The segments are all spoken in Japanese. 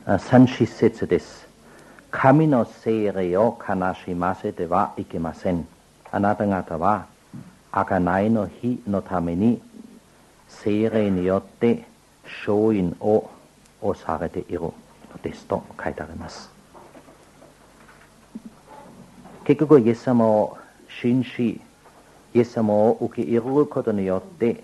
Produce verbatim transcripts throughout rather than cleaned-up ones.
さん節です。神の聖霊を悲しませてはいけません。あなた方は贖いの日のために聖霊によって勝因を押されているのですと書いてあります。結局イエス様を信じ、イエス様を受け入れることによって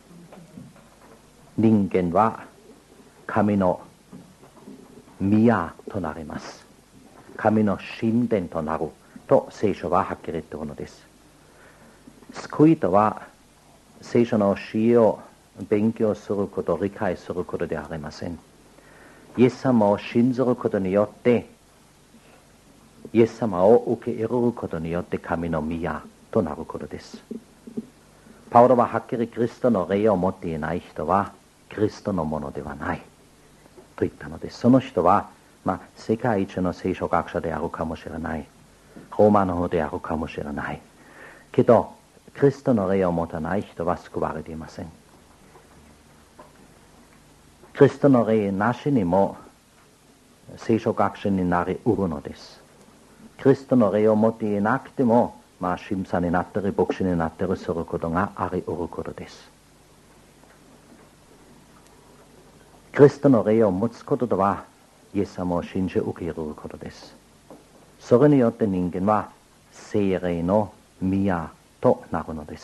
人間は神の宮となります。神の神殿となると聖書ははっきり言っているのです。救いとは聖書の教えを勉強すること、理解することではありません。イエス様を信じることによってイエス様を受け入れることによって神の宮となることです。パウロははっきりキリストの霊を持っていない人はキリストのものではないと言ったのです。その人は、まあ、世界一の聖書学者であるかもしれない。ローマの方であるかもしれない。けど、キリストの霊を持たない人は救われていません。キリストの霊なしにも聖書学者になりうるのです。キリストの霊を持っていなくても、まあ、神父になったり牧師になったりすることがありうることです。キリストの霊を持つこととは、イエス様を信じ受け入れることです。それによって人間は聖霊の宮となるのです。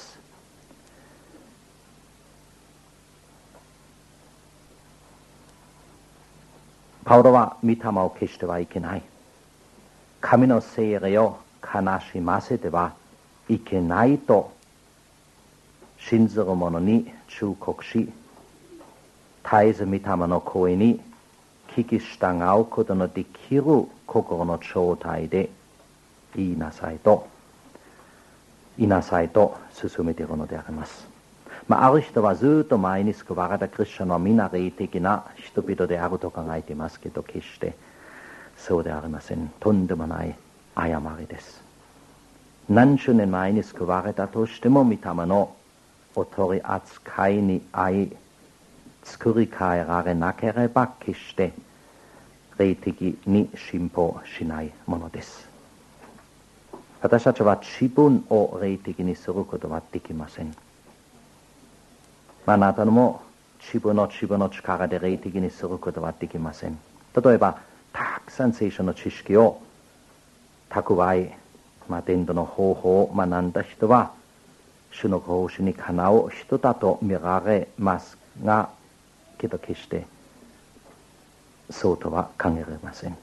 パウロは御霊を消してはいけない。神の聖霊を悲しませてはいけないと信ずる者に忠告し、絶えず御霊の声に聞き従うことのできる心の状態で言いなさいと言いなさいと進めているのであります。まあ、ある人はずっと前に救われたクリスチャンは皆霊的な人々であると考えていますけど、決してそうではありません。とんでもない誤りです。何十年前に救われたとしても御霊のお取り扱いに遭い作り変えられなければ決して霊的に進歩しないものです。私たちは自分を霊的にすることはできません。あなたも自分の自分の力で霊的にすることはできません。例えばたくさん聖書の知識を蓄え、まあ、伝道の方法を学んだ人は主のご奉仕にかなう人だと見られますが、けど決してそうとは考えられません。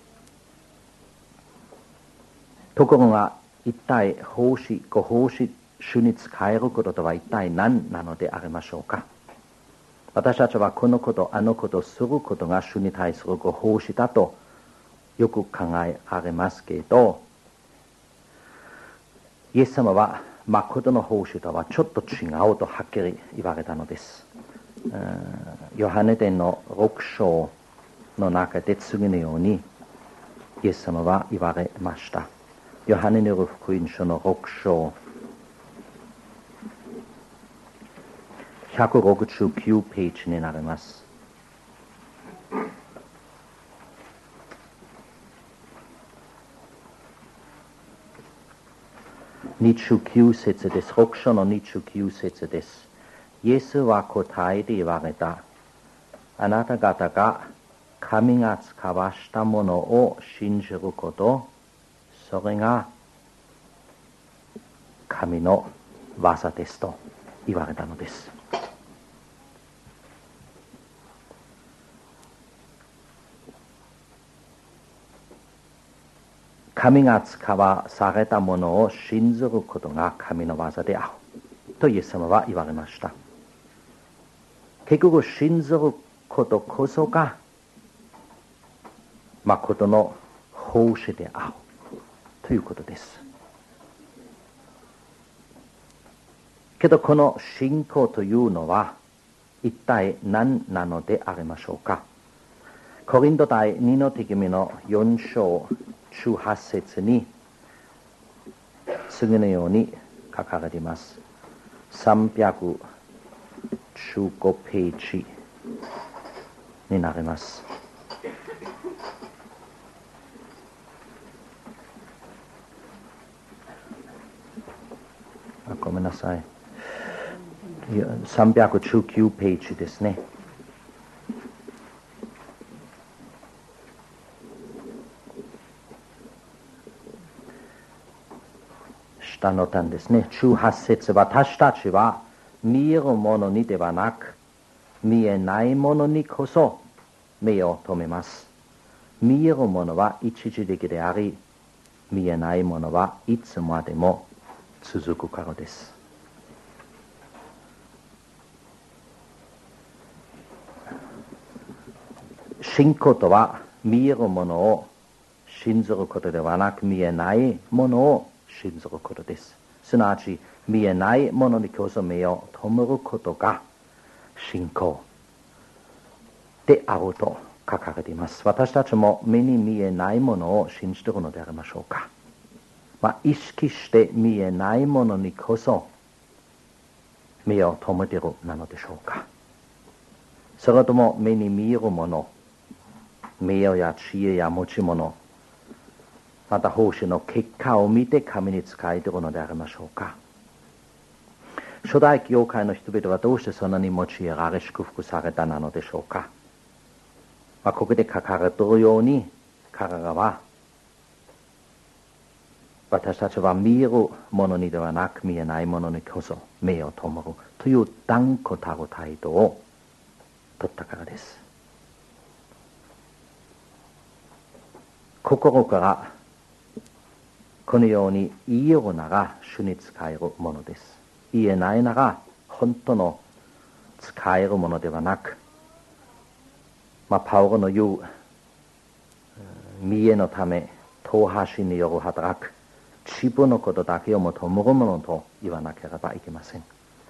ところが一体奉仕、ご奉仕、主に仕えることとは一体何なのでありましょうか。私たちはこのこと、あのことをすることが主に対するご奉仕だとよく考えられますけど、イエス様は誠の奉仕とはちょっと違うとはっきり言われたのです。ヨハネ伝のろく章の中で次のようにイエス様は言われました。ヨハネによる福音書のろく章ひゃくろくじゅうきゅうページになります。にじゅうきゅう節です。ろく章のにじゅうきゅう節です。イエスは答えて言われた。あなた方が神が使わしたものを信じること、それが神の技ですと言われたのです。神が使わされたものを信ずることが神の技であるとイエス様は言われました。結局信ずることこそが誠の奉仕であるということです。けどこの信仰というのは一体何なのでありましょうか。コリント第二の手紙のよん章じゅうはち節に次のように書かれています。さんびゃくじゅうごページになります。 めんなさい。さんびゃくじゅうきゅうページですね。下の段ですね。じゅうはち節、私たちは見えるものにではなく、見えないものにこそ目を留めます。見えるものは一時的であり、見えないものはいつまでも続くからです。信仰とは見えるものを信ずることではなく、見えないものを信ずることです。すなわち見えないものにこそ目を留めることが信仰であると書かれています。私たちも目に見えないものを信じているのでありましょうか。まあ、意識して見えないものにこそ目を留めているなのでしょうか。それとも目に見えるもの、名誉や地位や持ち物、また奉仕の結果を見て神に仕えているのでありましょうか。初代教会の人々はどうしてそんなに用いられ祝福されたなのでしょうか。まあ、ここで書かれているように、彼らは私たちは見えるものにではなく、見えないものにこそ目を留めるという断固たる態度を取ったからです。心からこのように言えるなら主に仕えるものです。言えないなら本当の使えるものではなく、まあ、パウロの言う見栄のため党派心による働く自分のことだけを求めるものと言わなければいけません。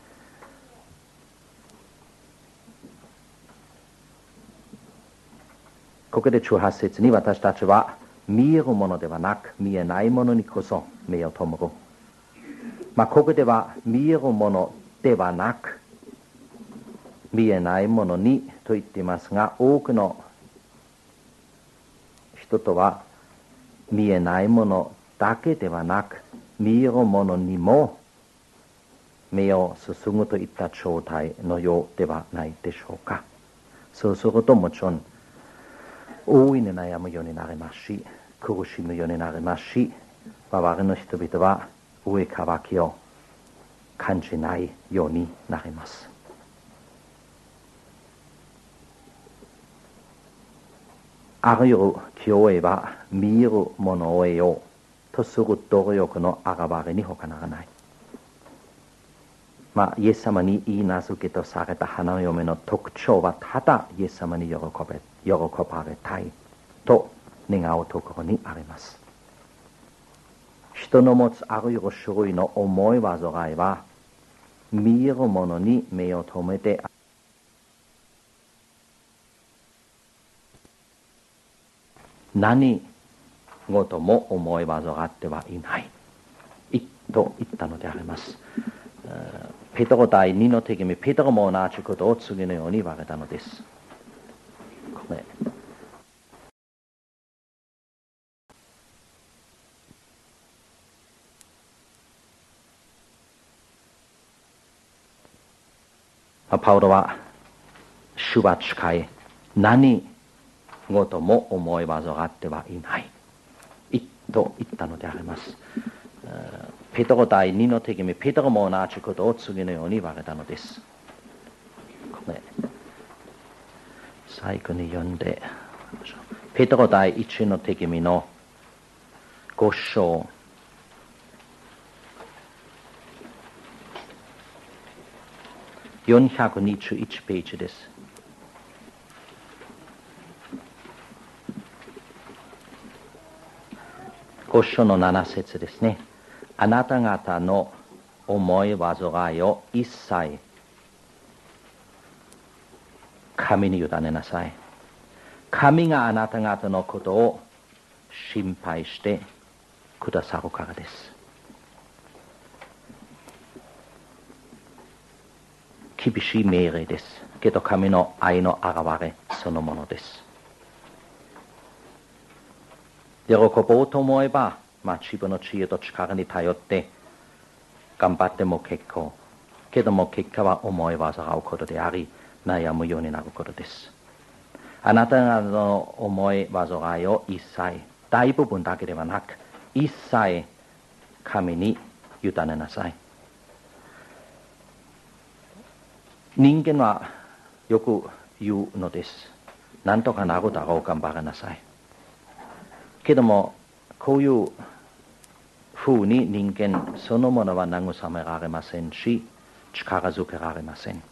ここでじゅうはち節に、私たちは見えるものではなく見えないものにこそ目を留める。まあ、ここでは見えるものではなく見えないものにと言っていますが、多くの人とは見えないものだけではなく見えるものにも目を注ぐといった状態のようではないでしょうか。そうするともちろん大いに悩むようになりますし、苦しむようになりますし、周りの人々は上乾きを感じないようになります。あらゆる教会は見えるものを得ようとする努力の表れに他ならない。まあ、イエス様に言い名付けとされた花嫁の特徴は、ただイエス様に喜べ、喜ばれたいと願うところにあります。人の持つあらゆる種類の思い煩いは、見えるものに目を留めて何事も思い煩ってはいないと言ったのであります。ペテロ第二の手紙、ペテロも同じことを次のように言われたのです。これパウロは主は近い、何事も思い煩ってはいないと言ったのであります。ペテロ第二の手紙、ペテロも同じことを次のように言われたのです。これ最後に読んで、ペテロ第一の手紙の五章よんひゃくにじゅういちページです。五章の七節ですね。あなた方の思い煩いを一切神に委ねなさい。神があなた方のことを心配してくださるからです。厳しい命令です。けど神の愛の表れそのものです。喜ぼうと思えば、まあ、自分の知恵と力に頼って頑張っても結構。けども結果は思い煩うことであり、悩むようになることです。あなた方の思い煩いを一切、大部分だけではなく、一切神に委ねなさい。人間はよく言うのです。なんとかなるだろう、頑張らなさい。けども、こういうふうに人間そのものは慰められませんし、力づけられません。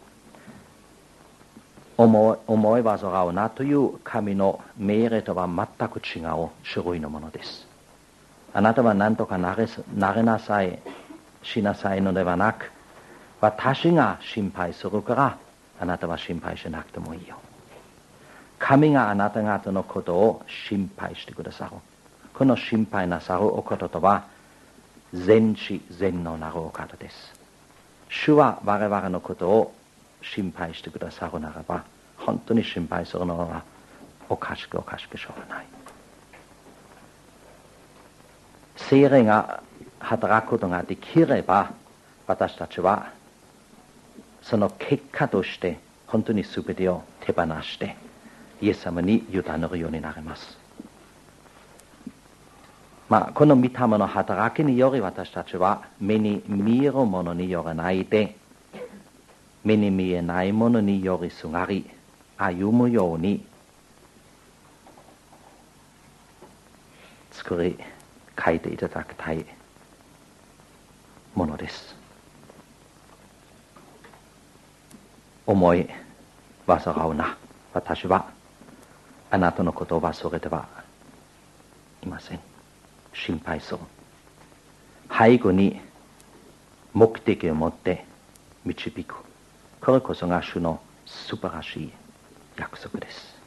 思い、思い煩うなという神の命令とは全く違う種類のものです。あなたは何とかなれ、なれなさい、しなさいのではなく、私が心配するから、あなたは心配しなくてもいいよ。神があなた方のことを心配してくださる。この心配なさるおこととは、全知全能なるお方です。主は我々のことを心配してくださるならば、本当に心配するのはおかしくおかしくしょうがない。聖霊が働くことができれば、私たちはその結果として本当に全てを手放してイエス様に委ねるようになります。まあ、この御霊の働きにより私たちは目に見えるものによらないで、目に見えないものによりすがり歩むように作り変えていただきたいものです。思い煩うな。私はあなたのことを忘れてはいません。心配する。背後に目的を持って導く。これこそが主の素晴らしい約束です。